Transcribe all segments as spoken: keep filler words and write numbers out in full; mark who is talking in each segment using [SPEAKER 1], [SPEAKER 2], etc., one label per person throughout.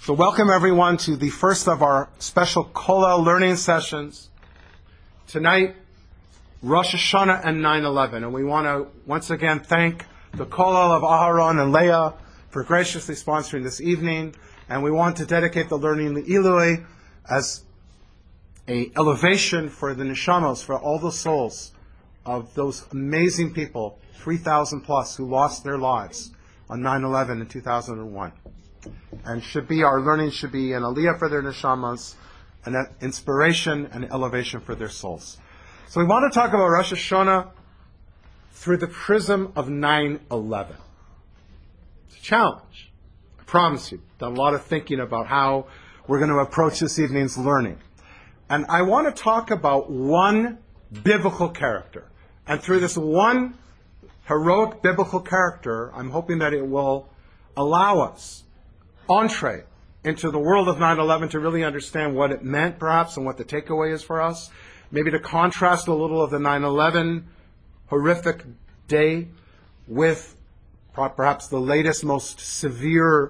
[SPEAKER 1] So welcome everyone to the first of our special Kollel learning sessions. Tonight, Rosh Hashanah and nine eleven. And we want to once again thank the Kollel of Aharon and Leah for graciously sponsoring this evening. And we want to dedicate the learning Le'ilui as a elevation for the neshamos, for all the souls of those amazing people, three thousand plus, who lost their lives on nine eleven in two thousand one. And should be, our learning should be an aliyah for their neshamas, an inspiration and elevation for their souls. So we want to talk about Rosh Hashanah through the prism of nine eleven. It's a challenge. I promise you. Done a lot of thinking about how we're going to approach this evening's learning. And I want to talk about one biblical character. And through this one heroic biblical character, I'm hoping that it will allow us entree into the world of nine eleven to really understand what it meant, perhaps, and what the takeaway is for us. Maybe to contrast a little of the nine eleven horrific day with perhaps the latest, most severe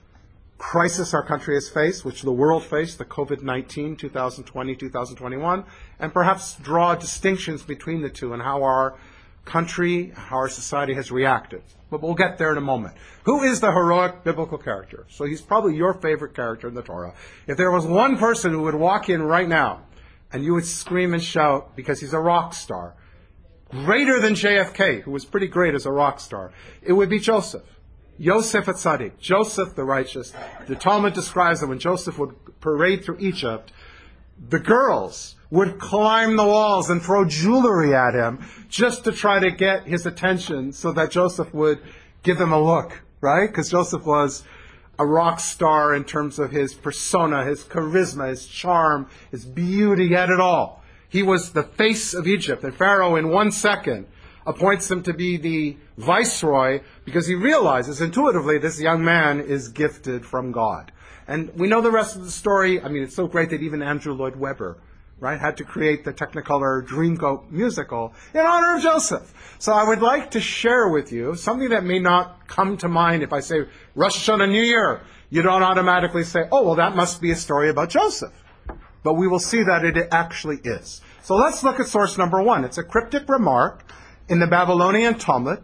[SPEAKER 1] crisis our country has faced, which the world faced, the covid nineteen, twenty twenty, twenty twenty-one, and perhaps draw distinctions between the two and how our country, how our society has reacted. But we'll get there in a moment. Who is the heroic biblical character? So he's probably your favorite character in the Torah. If there was one person who would walk in right now and you would scream and shout because he's a rock star, greater than J F K, who was pretty great as a rock star, it would be Joseph. Yosef HaTzadik, Joseph the righteous. The Talmud describes that when Joseph would parade through Egypt, the girls would climb the walls and throw jewelry at him just to try to get his attention so that Joseph would give them a look, right? Because Joseph was a rock star in terms of his persona, his charisma, his charm, his beauty, he had it all. He was the face of Egypt, and Pharaoh in one second appoints him to be the viceroy because he realizes intuitively this young man is gifted from God. And we know the rest of the story. I mean, it's so great that even Andrew Lloyd Webber, right, had to create the Technicolor Dreamcoat musical in honor of Joseph. So I would like to share with you something that may not come to mind if I say Rosh Hashanah New Year. You don't automatically say, oh, well, that must be a story about Joseph. But we will see that it actually is. So let's look at source number one. It's a cryptic remark in the Babylonian Talmud,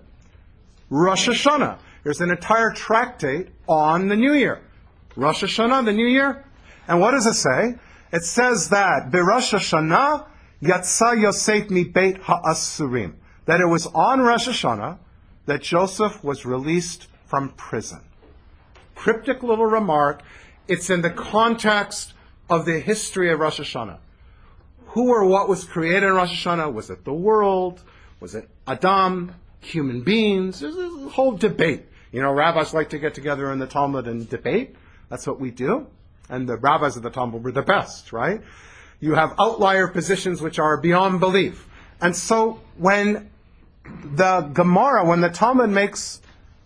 [SPEAKER 1] Rosh Hashanah. There's an entire tractate on the New Year. Rosh Hashanah, the New Year. And what does it say? It says that Berosh Hashanah Yatsa Yosef mi Beit HaAsurim. That it was on Rosh Hashanah that Joseph was released from prison. Cryptic little remark. It's in the context of the history of Rosh Hashanah. Who or what was created in Rosh Hashanah? Was it the world? Was it Adam? Human beings? There's a whole debate. You know, rabbis like to get together in the Talmud and debate. That's what we do. And the rabbis of the Talmud were the best, right? You have outlier positions which are beyond belief. And so when the Gemara, when the Talmud makes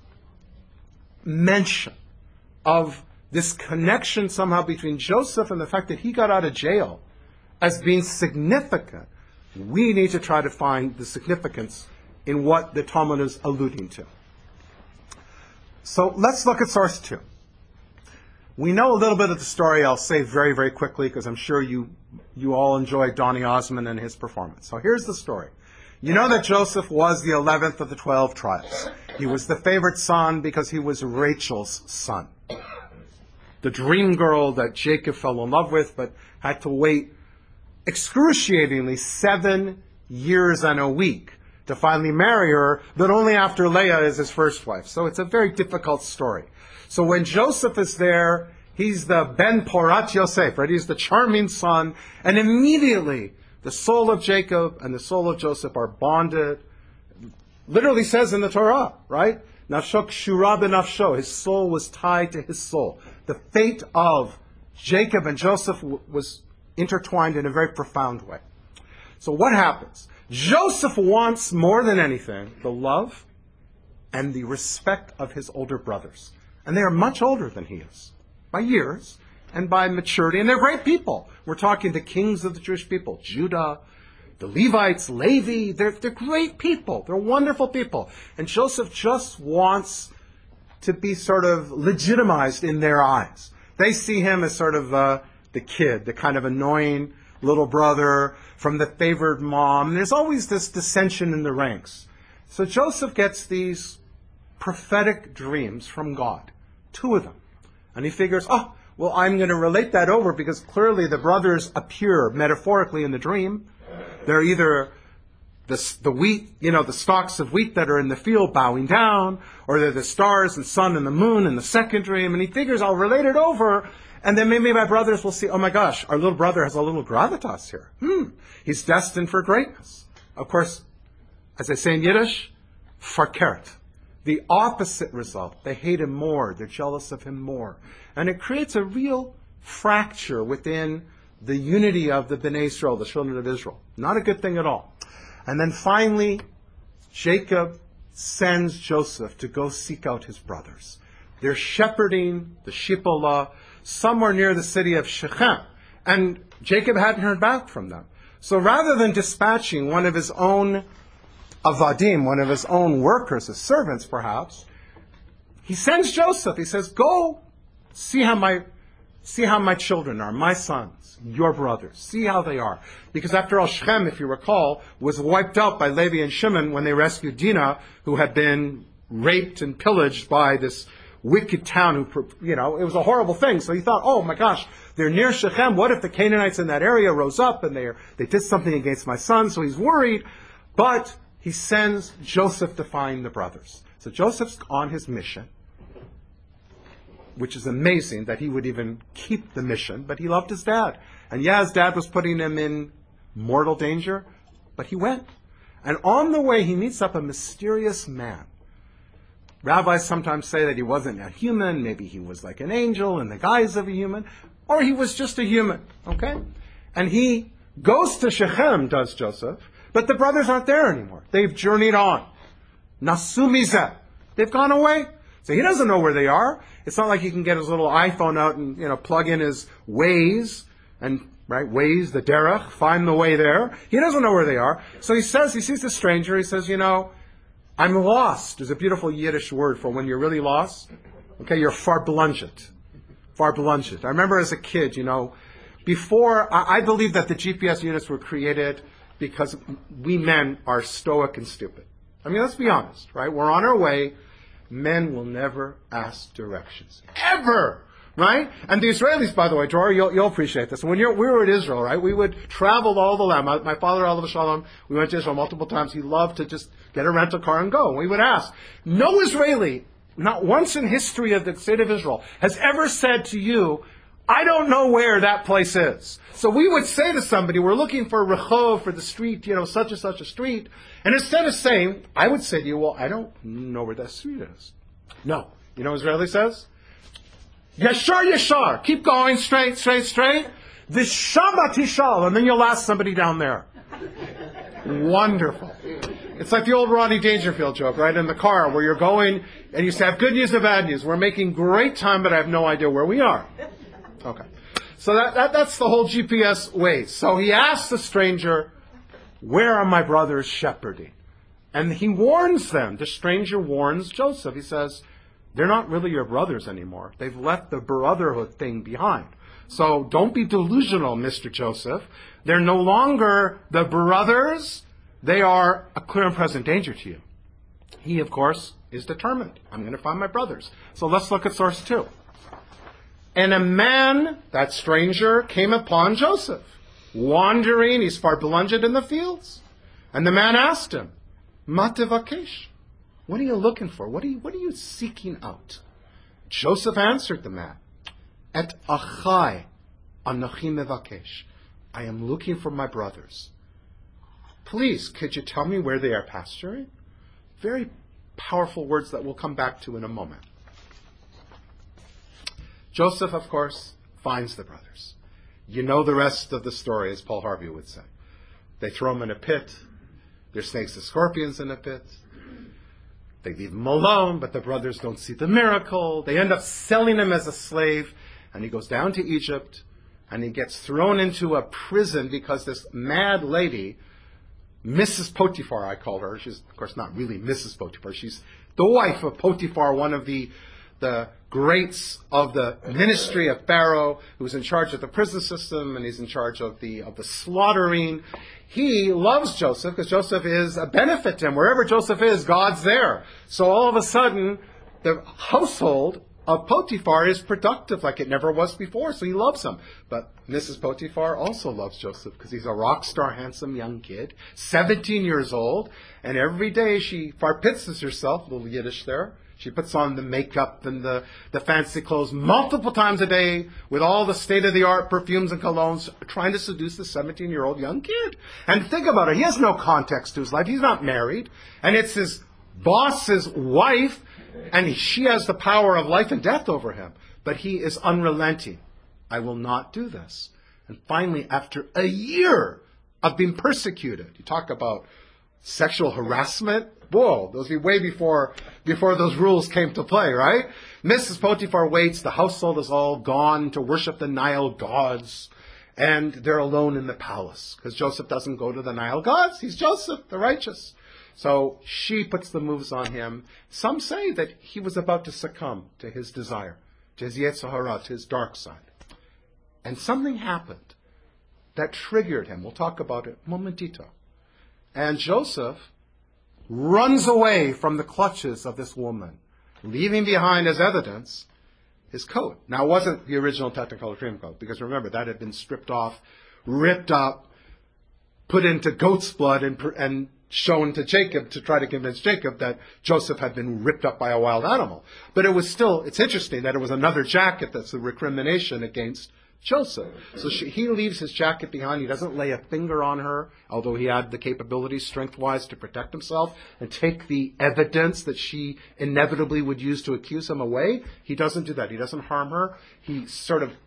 [SPEAKER 1] mention of this connection somehow between Joseph and the fact that he got out of jail as being significant, we need to try to find the significance in what the Talmud is alluding to. So let's look at source two. We know a little bit of the story. I'll say very, very quickly because I'm sure you you all enjoyed Donny Osmond and his performance. So here's the story. You know that Joseph was the eleventh of the twelve tribes. He was the favorite son because he was Rachel's son. The dream girl that Jacob fell in love with but had to wait excruciatingly seven years and a week to finally marry her, but only after Leah is his first wife. So it's a very difficult story. So when Joseph is there, he's the Ben Porat Yosef, right? He's the charming son. And immediately, the soul of Jacob and the soul of Joseph are bonded. Literally says in the Torah, right? Nafshok shura benafsho. His soul was tied to his soul. The fate of Jacob and Joseph w- was intertwined in a very profound way. So what happens? Joseph wants more than anything the love and the respect of his older brothers. And they are much older than he is, by years and by maturity. And they're great people. We're talking the kings of the Jewish people, Judah, the Levites, Levi. They're, they're great people. They're wonderful people. And Joseph just wants to be sort of legitimized in their eyes. They see him as sort of uh, the kid, the kind of annoying little brother from the favored mom. And there's always this dissension in the ranks. So Joseph gets these prophetic dreams from God, two of them. And he figures, oh, well, I'm going to relate that over because clearly the brothers appear metaphorically in the dream. They're either the, the wheat, you know, the stalks of wheat that are in the field bowing down, or they're the stars and sun and the moon in the second dream. And he figures, I'll relate it over, and then maybe my brothers will see, oh my gosh, our little brother has a little gravitas here. Hmm, he's destined for greatness. Of course, as I say in Yiddish, verkehrt. The opposite result. They hate him more. They're jealous of him more. And it creates a real fracture within the unity of the Bnei Israel, the children of Israel. Not a good thing at all. And then finally, Jacob sends Joseph to go seek out his brothers. They're shepherding the Shippolah somewhere near the city of Shechem. And Jacob hadn't heard back from them. So rather than dispatching one of his own avadim, one of his own workers, his servants perhaps, he sends Joseph. He says, go see how my see how my children are, my sons, your brothers. See how they are. Because after all, Shechem, if you recall, was wiped out by Levi and Shimon when they rescued Dinah, who had been raped and pillaged by this wicked town. Who, you know, it was a horrible thing. So he thought, oh my gosh, they're near Shechem. What if the Canaanites in that area rose up and they they did something against my son? So he's worried. But he sends Joseph to find the brothers. So Joseph's on his mission, which is amazing that he would even keep the mission, but he loved his dad. And yeah, his dad was putting him in mortal danger, but he went. And on the way, he meets up a mysterious man. Rabbis sometimes say that he wasn't a human, maybe he was like an angel in the guise of a human, or he was just a human, okay? And he goes to Shechem, does Joseph, but the brothers aren't there anymore. They've journeyed on. Nasu mizeh. They've gone away. So he doesn't know where they are. It's not like he can get his little iPhone out and, you know, plug in his Waze and, right, Waze, the derech, find the way there. He doesn't know where they are. So he says, he sees the stranger, he says, you know, I'm lost. There's a beautiful Yiddish word for when you're really lost. Okay, you're farblunget. Farblunget. I remember as a kid, you know, before, I, I believe that the G P S units were created because we men are stoic and stupid. I mean, let's be honest, right? We're on our way. Men will never ask directions. Ever! Right? And the Israelis, by the way, Dror, you'll, you'll appreciate this. When you're, we were in Israel, right, we would travel all the land. My, my father, Alav Shalom, we went to Israel multiple times. He loved to just get a rental car and go. We would ask. No Israeli, not once in history of the state of Israel, has ever said to you, I don't know where that place is. So we would say to somebody, we're looking for Rehov, for the street, you know, such and such a street. And instead of saying, I would say to you, well, I don't know where that street is. No. You know what Israeli says? Yashar, yashar. Keep going, straight, straight, straight. Vishama tishal. And then you'll ask somebody down there. Wonderful. It's like the old Rodney Dangerfield joke, right? In the car where you're going and you say, I have good news and bad news. We're making great time, but I have no idea where we are. Okay. So that, that that's the whole G P S way. So he asks the stranger, where are my brothers shepherding? And he warns them. The stranger warns Joseph. He says, they're not really your brothers anymore. They've left the brotherhood thing behind. So don't be delusional, Mister Joseph. They're no longer the brothers. They are a clear and present danger to you. He, of course, is determined. I'm going to find my brothers. So let's look at source two. And a man, that stranger, came upon Joseph, wandering, he's far belunged in the fields. And the man asked him, Ma tevakesh? What are you looking for? What are you, what are you seeking out? Joseph answered the man, Et achai anochi mevakesh. I am looking for my brothers. Please, could you tell me where they are pasturing? Very powerful words that we'll come back to in a moment. Joseph, of course, finds the brothers. You know the rest of the story, as Paul Harvey would say. They throw him in a pit. There's snakes and scorpions in the pit. They leave him alone, but the brothers don't see the miracle. They end up selling him as a slave, and he goes down to Egypt, and he gets thrown into a prison because this mad lady, Missus Potiphar, I call her. She's, of course, not really Missus Potiphar. She's the wife of Potiphar, one of the the greats of the ministry of Pharaoh, who's in charge of the prison system, and he's in charge of the of the slaughtering. He loves Joseph because Joseph is a benefit to him. Wherever Joseph is, God's there. So all of a sudden, the household of Potiphar is productive like it never was before, so he loves him. But Missus Potiphar also loves Joseph because he's a rock star, handsome young kid, seventeen years old, and every day she farpitzes herself, a little Yiddish there. She puts on the makeup and the, the fancy clothes multiple times a day with all the state-of-the-art perfumes and colognes, trying to seduce the seventeen-year-old young kid. And think about it, he has no context to his life. He's not married, and it's his boss's wife, and she has the power of life and death over him. But he is unrelenting. I will not do this. And finally, after a year of being persecuted, you talk about sexual harassment. Whoa, those be way before before those rules came to play, right? Missus Potiphar waits. The household is all gone to worship the Nile gods. And they're alone in the palace because Joseph doesn't go to the Nile gods. He's Joseph, the righteous. So she puts the moves on him. Some say that he was about to succumb to his desire, to his Yetzer Hara, to his dark side. And something happened that triggered him. We'll talk about it momentito. And Joseph runs away from the clutches of this woman, leaving behind as evidence his coat. Now, it wasn't the original Technicolor Dreamcoat, because remember, that had been stripped off, ripped up, put into goat's blood, and, and shown to Jacob to try to convince Jacob that Joseph had been ripped up by a wild animal. But it was still, it's interesting that it was another jacket that's a recrimination against Joseph. So she, he leaves his jacket behind. He doesn't lay a finger on her, although he had the capabilities strength-wise to protect himself and take the evidence that she inevitably would use to accuse him away. He doesn't do that. He doesn't harm her. He sort of,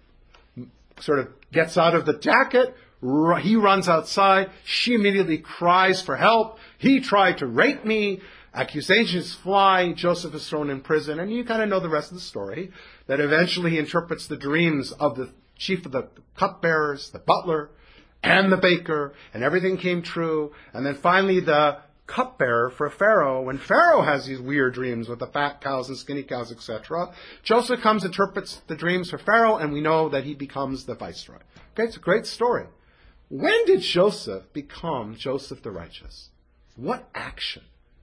[SPEAKER 1] sort of gets out of the jacket. He runs outside. She immediately cries for help. He tried to rape me. Accusations fly. Joseph is thrown in prison. And you kind of know the rest of the story, that eventually he interprets the dreams of the chief of the cupbearers, the butler, and the baker, and everything came true. And then finally the cupbearer for Pharaoh, when Pharaoh has these weird dreams with the fat cows and skinny cows, et cetera, Joseph comes, interprets the dreams for Pharaoh, and we know that he becomes the viceroy. Okay, it's a great story. When did Joseph become Joseph the righteous? What action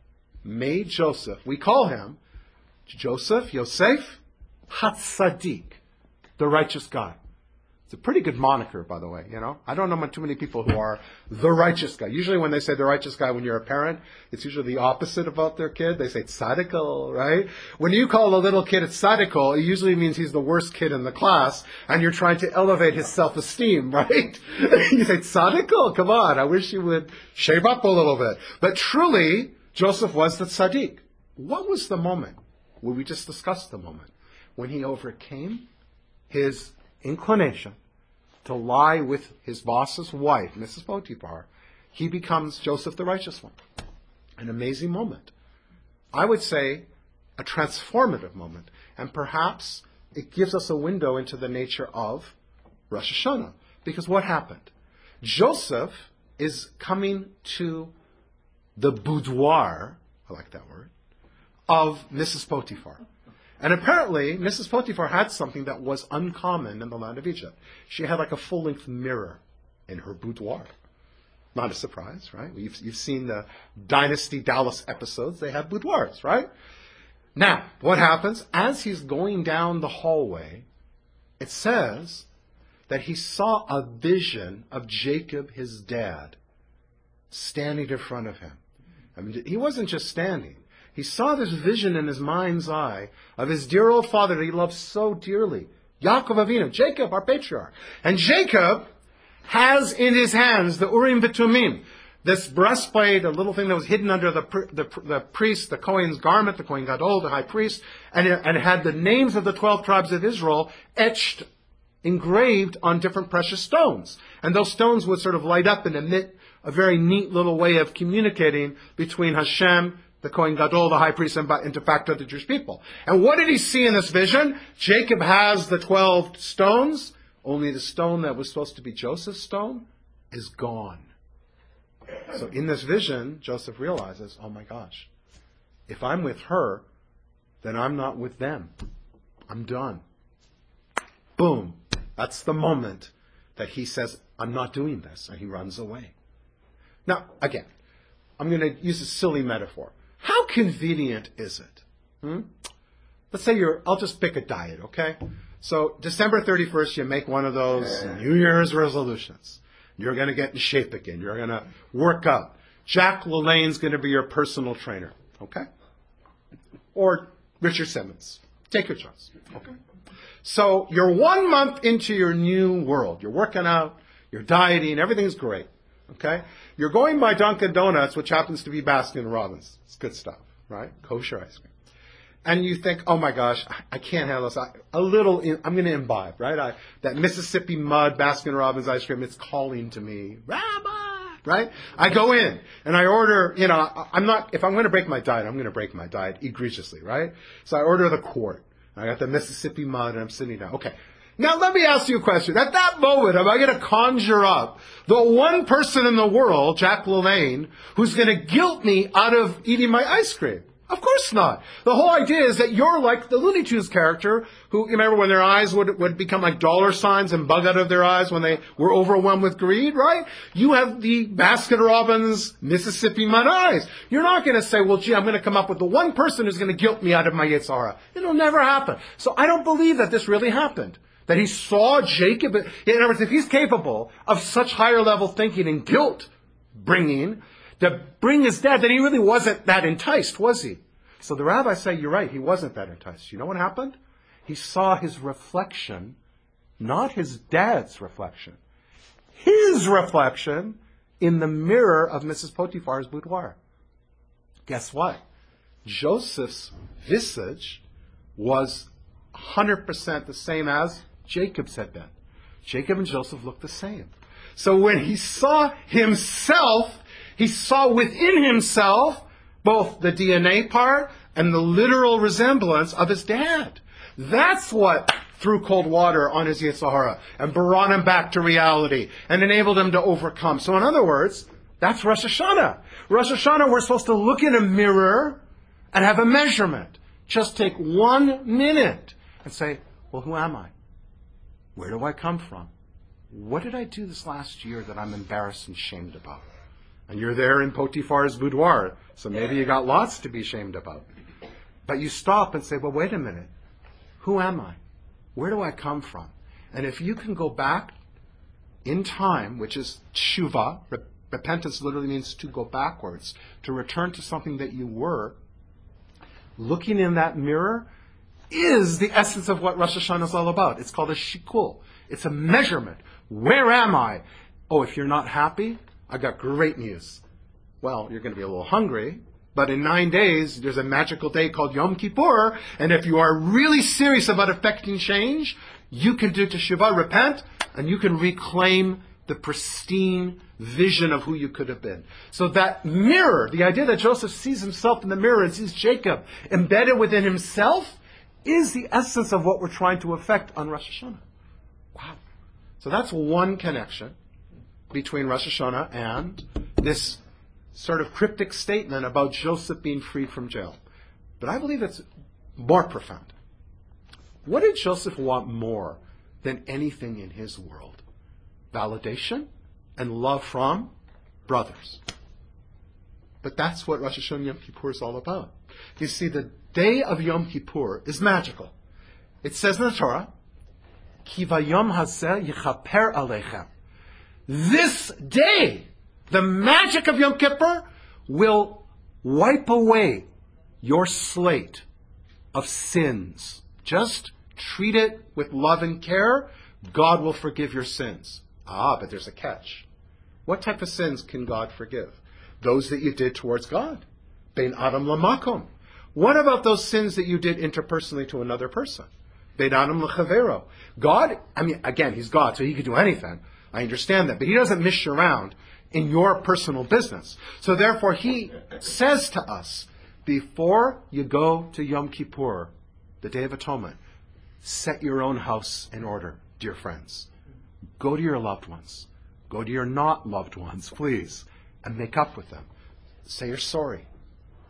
[SPEAKER 1] made Joseph, we call him Joseph, Yosef, Hatzadik, the righteous guy? It's a pretty good moniker, by the way, you know. I don't know too many people who are the righteous guy. Usually when they say the righteous guy when you're a parent, it's usually the opposite about their kid. They say tzadikal, right? When you call a little kid a tzadikal, it usually means he's the worst kid in the class, and you're trying to elevate his self-esteem, right? You say, tzadikal, come on, I wish you would shave up a little bit. But truly, Joseph was the tzaddik. What was the moment? Well, we just discussed the moment when he overcame his inclination to lie with his boss's wife, Missus Potiphar. He becomes Joseph the righteous one. An amazing moment. I would say a transformative moment. And perhaps it gives us a window into the nature of Rosh Hashanah. Because what happened? Joseph is coming to the boudoir, I like that word, of Missus Potiphar. And apparently, Missus Potiphar had something that was uncommon in the land of Egypt. She had like a full-length mirror in her boudoir. Not a surprise, right? You've, you've seen the Dynasty Dallas episodes. They have boudoirs, right? Now, what happens? As he's going down the hallway, it says that he saw a vision of Jacob, his dad, standing in front of him. I mean, he wasn't just standing. He saw this vision in his mind's eye of his dear old father that he loved so dearly, Yaakov Avinu, Jacob, our patriarch. And Jacob has in his hands the Urim V'Tumim, this breastplate, a little thing that was hidden under the, the, the priest, the Kohen's garment, the Kohen Gadol, the high priest, and it, and it had the names of the twelve tribes of Israel etched, engraved on different precious stones. And those stones would sort of light up and emit a very neat little way of communicating between Hashem, the Kohen Gadol, the high priest, and de facto the Jewish people. And what did he see in this vision? Jacob has the twelve stones, only the stone that was supposed to be Joseph's stone is gone. So in this vision, Joseph realizes, oh my gosh, if I'm with her, then I'm not with them. I'm done. Boom. That's the moment that he says, I'm not doing this, and he runs away. Now, again, I'm going to use a silly metaphor. How convenient is it? Hmm? Let's say you're, I'll just pick a diet, okay? So December thirty-first, you make one of those New Year's resolutions. You're going to get in shape again. You're going to work out. Jack LaLanne's going to be your personal trainer, okay? Or Richard Simmons. Take your choice, okay? So you're one month into your new world. You're working out, you're dieting, everything's great, okay? You're going by Dunkin' Donuts, which happens to be Baskin Robbins. It's good stuff, right? Kosher ice cream. And you think, oh my gosh, I can't handle this. I, a little, I'm going to imbibe, right? I, that Mississippi mud Baskin Robbins ice cream, it's calling to me. Rabbi, right? I go in and I order, you know, I, I'm not, if I'm going to break my diet, I'm going to break my diet egregiously, right? So I order the quart. I got the Mississippi mud and I'm sitting down. Okay. Now let me ask you a question. At that moment, am I going to conjure up the one person in the world, Jack LaLanne, who's going to guilt me out of eating my ice cream? Of course not. The whole idea is that you're like the Looney Tunes character who, you remember when their eyes would, would become like dollar signs and bug out of their eyes when they were overwhelmed with greed, right? You have the Baskin Robbins Mississippi mud eyes. You're not going to say, well, gee, I'm going to come up with the one person who's going to guilt me out of my Yetzer Hara. It'll never happen. So I don't believe that this really happened. That he saw Jacob. In other words, if he's capable of such higher level thinking and guilt bringing, to bring his dad, then he really wasn't that enticed, was he? So the rabbis say, you're right, he wasn't that enticed. You know what happened? He saw his reflection, not his dad's reflection, his reflection in the mirror of Missus Potiphar's boudoir. Guess what? Joseph's visage was one hundred percent the same as Jacob's had been. Jacob and Joseph looked the same. So when he saw himself, he saw within himself both the D N A part and the literal resemblance of his dad. That's what threw cold water on his Yetzer Hara and brought him back to reality and enabled him to overcome. So in other words, that's Rosh Hashanah. Rosh Hashanah, we're supposed to look in a mirror and have a measurement. Just take one minute and say, well, who am I? Where do I come from? What did I do this last year that I'm embarrassed and shamed about? And you're there in Potiphar's boudoir, so maybe you got lots to be ashamed about. But you stop and say, well, wait a minute. Who am I? Where do I come from? And if you can go back in time, which is tshuva, re- repentance literally means to go backwards, to return to something that you were, looking in that mirror is the essence of what Rosh Hashanah is all about. It's called a shikul. It's a measurement. Where am I? Oh, if you're not happy, I got great news. Well, you're going to be a little hungry, but in nine days, there's a magical day called Yom Kippur, and if you are really serious about effecting change, you can do teshuvah, repent, and you can reclaim the pristine vision of who you could have been. So that mirror, the idea that Joseph sees himself in the mirror and sees Jacob embedded within himself, is the essence of what we're trying to effect on Rosh Hashanah. Wow. So that's one connection between Rosh Hashanah and this sort of cryptic statement about Joseph being freed from jail. But I believe it's more profound. What did Joseph want more than anything in his world? Validation and love from brothers. But that's what Rosh Hashanah Yom Kippur is all about. You see, the day of Yom Kippur is magical. It says in the Torah, Ki vayom hazeh yichaper aleichem. This day, the magic of Yom Kippur will wipe away your slate of sins. Just treat it with love and care. God will forgive your sins. Ah, but there's a catch. What type of sins can God forgive? Those that you did towards God. Bein Adam lamakom. What about those sins that you did interpersonally to another person? Bein Adam lechavero. God, I mean, again, He's God, so He can do anything. I understand that. But He doesn't mish around in your personal business. So therefore, He says to us, before you go to Yom Kippur, the Day of Atonement, set your own house in order, dear friends. Go to your loved ones. Go to your not loved ones, please, and make up with them. Say you're sorry.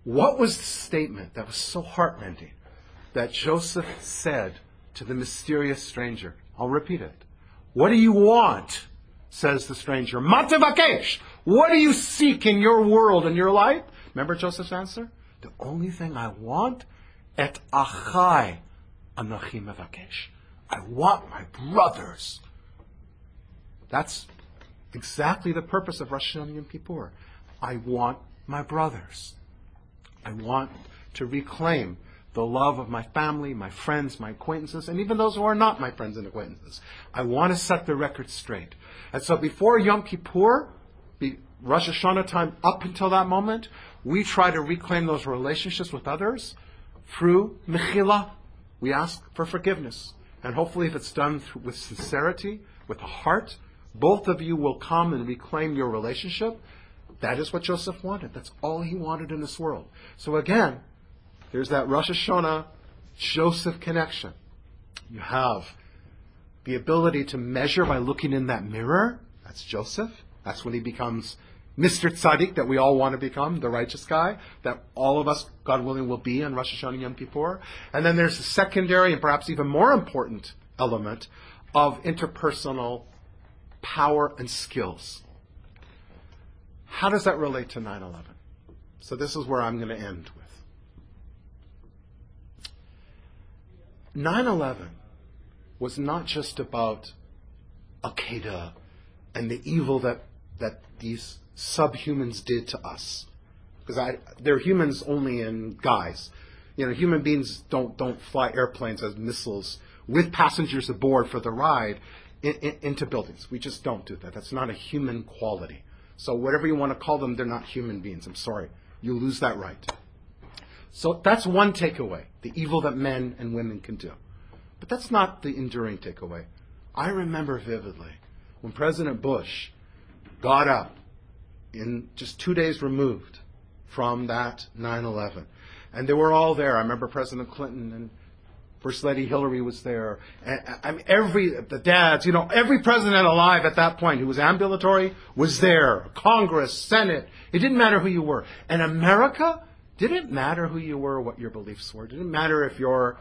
[SPEAKER 1] What was the statement that was so heartrending that Joseph said to the mysterious stranger? I'll repeat it. What do you want? Says the stranger. Ma tevakesh. What do you seek in your world, in your life? Remember Joseph's answer? The only thing I want, et achai anochi mevakesh. I want my brothers. That's exactly the purpose of Rosh Hashanah Yom Kippur. I want my brothers. I want to reclaim the love of my family, my friends, my acquaintances, and even those who are not my friends and acquaintances. I want to set the record straight. And so before Yom Kippur, be Rosh Hashanah time up until that moment, we try to reclaim those relationships with others through mechila. We ask for forgiveness. And hopefully if it's done through, with sincerity, with a heart, both of you will come and reclaim your relationship. That is what Joseph wanted. That's all he wanted in this world. So again, there's that Rosh Hashanah Joseph connection. You have the ability to measure by looking in that mirror. That's Joseph. That's when he becomes Mister Tzaddik that we all want to become, the righteous guy, that all of us, God willing, will be on Rosh Hashanah Yom Kippur. And then there's a secondary and perhaps even more important element of interpersonal power and skills. How does that relate to nine eleven? So this is where I'm going to end with. nine eleven was not just about Al-Qaeda and the evil that, that these subhumans did to us. Because I, they're humans only in guise. You know, human beings don't, don't fly airplanes as missiles with passengers aboard for the ride in, in, into buildings. We just don't do that. That's not a human quality. So whatever you want to call them, they're not human beings. I'm sorry. You lose that right. So that's one takeaway, the evil that men and women can do. But that's not the enduring takeaway. I remember vividly when President Bush got up in just two days removed from that nine eleven. And they were all there. I remember President Clinton and First Lady Hillary was there. And, I mean, every, the dads, you know, every president alive at that point who was ambulatory was there. Congress, Senate. It didn't matter who you were. And America, didn't matter who you were or what your beliefs were. It didn't matter if you're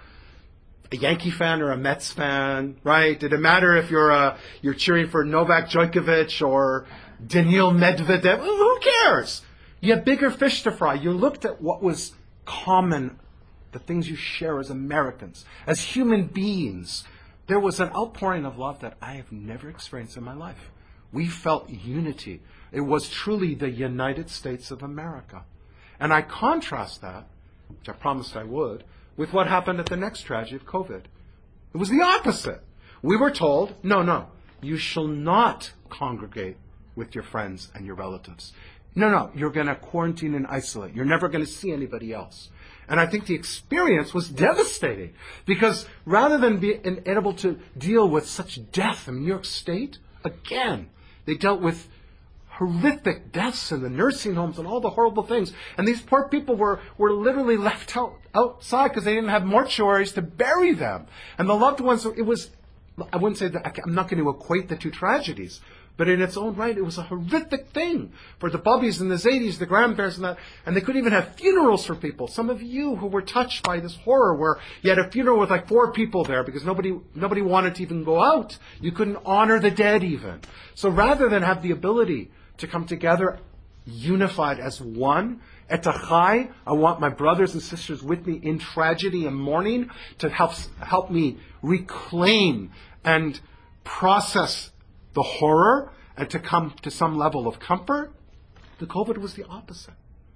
[SPEAKER 1] a Yankee fan or a Mets fan, right? Did it matter if you're a, you're cheering for Novak Djokovic or Daniil Medvedev? Who cares? You had bigger fish to fry. You looked at what was common, the things you share as Americans, as human beings. There was an outpouring of love that I have never experienced in my life. We felt unity. It was truly the United States of America. And I contrast that, which I promised I would, with what happened at the next tragedy of COVID. It was the opposite. We were told, no, no, you shall not congregate with your friends and your relatives. No, no, you're going to quarantine and isolate. You're never going to see anybody else. And I think the experience was devastating because rather than being able to deal with such death in New York State, again, they dealt with horrific deaths in the nursing homes and all the horrible things. And these poor people were, were literally left out, outside because they didn't have mortuaries to bury them. And the loved ones, it was, I wouldn't say that, I'm not going to equate the two tragedies, but in its own right, it was a horrific thing for the bubbies and the zadies, the grandparents and that. And they couldn't even have funerals for people. Some of you who were touched by this horror where you had a funeral with like four people there because nobody nobody wanted to even go out. You couldn't honor the dead even. So rather than have the ability to come together unified as one, etachai, I want my brothers and sisters with me in tragedy and mourning to help help me reclaim and process the horror and to come to some level of comfort. The COVID was the opposite.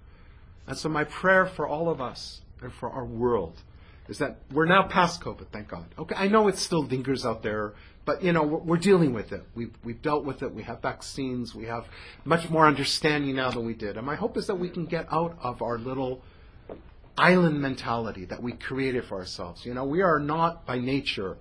[SPEAKER 1] And so my prayer for all of us and for our world is that we're now past COVID, thank God. Okay, I know it still lingers out there, but you know, we're, we're dealing with it. We've, we've dealt with it. We have vaccines. We have much more understanding now than we did. And my hope is that we can get out of our little island mentality that we created for ourselves. You know, we are not by nature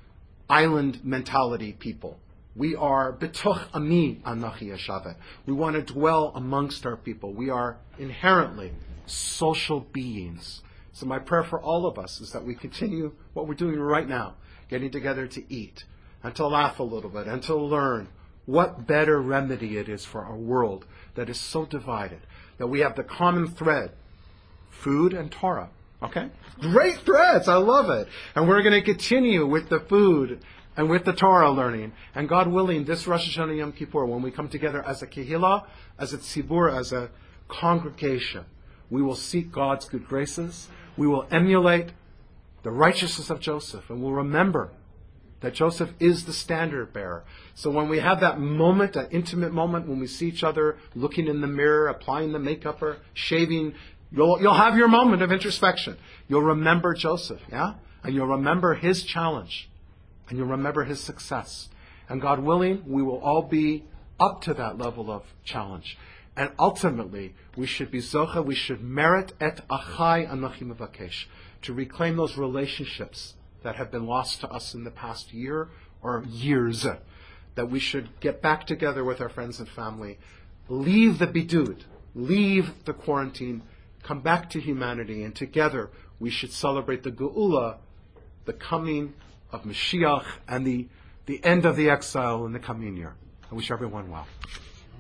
[SPEAKER 1] island mentality people. We are betoch ami anachi yashavet. We want to dwell amongst our people. We are inherently social beings. So my prayer for all of us is that we continue what we're doing right now, getting together to eat, and to laugh a little bit, and to learn what better remedy it is for our world that is so divided, that we have the common thread food and Torah. Okay? Great threads. I love it. And we're going to continue with the food and with the Torah learning. And God willing, this Rosh Hashanah Yom Kippur, when we come together as a kehillah, as a tzibur, as a congregation, we will seek God's good graces. We will emulate the righteousness of Joseph. And we'll remember that Joseph is the standard bearer. So when we have that moment, that intimate moment, when we see each other looking in the mirror, applying the makeup or shaving, you'll, you'll have your moment of introspection. You'll remember Joseph, yeah? And you'll remember his challenge. And you'll remember his success. And God willing, we will all be up to that level of challenge. And ultimately, we should be zocha, we should merit et achai anochi mevakesh, to reclaim those relationships that have been lost to us in the past year or years, that we should get back together with our friends and family, leave the bidud, leave the quarantine, come back to humanity, and together we should celebrate the geula, the coming of Mashiach, and the, the end of the exile in the coming year. I wish everyone well.